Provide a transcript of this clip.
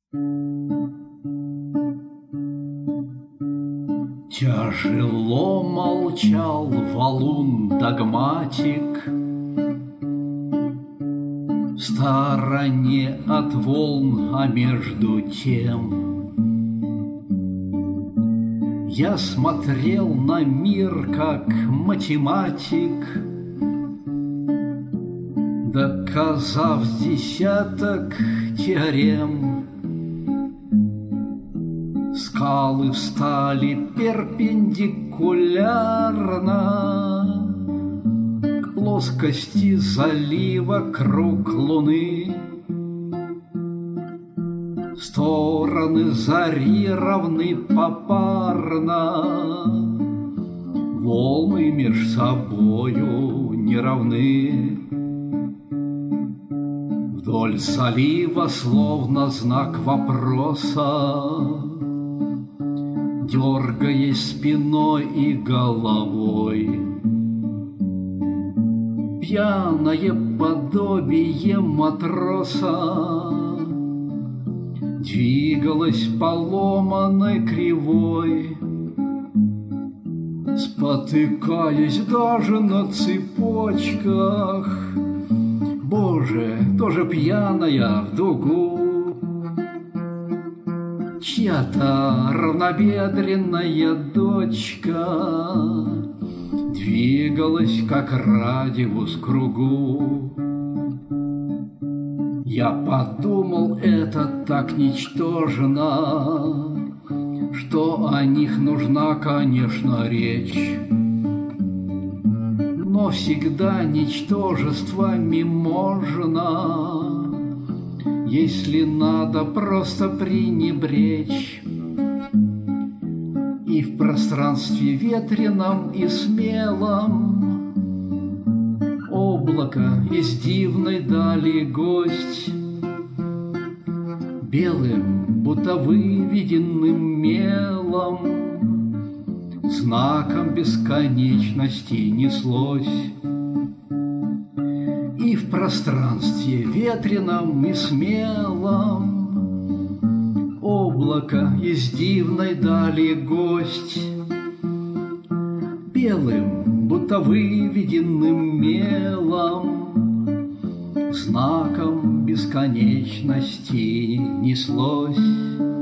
Тяжело молчал валун-догматик в стороне от волн, а между тем я смотрел на мир как математик, доказав с десяток теорем. Скалы встали перпендикулярно к плоскости залива круг луны. Стороны зари равны попарно, волны меж собою не равны. Вдоль залива словно знак вопроса, дергаясь спиной и головой, пьяное подобие матроса двигалась поломанной кривой, спотыкаясь даже на цепочках. Боже, тоже пьяная в дугу. Чья-то равнобедренная дочка двигалась как радиус кругу. Я подумал, это так ничтожно, что о них нужна, конечно, речь. Но всегда ничтожествами можно, если надо просто пренебречь. И в пространстве ветреном и смелом облако из дивной дали гость, белым, будто выведенным мелом, знаком бесконечности неслось. И в пространстве ветреном и смелом облако из дивной дали гость, белым, будто выведенным мелом, знаком бесконечности неслось.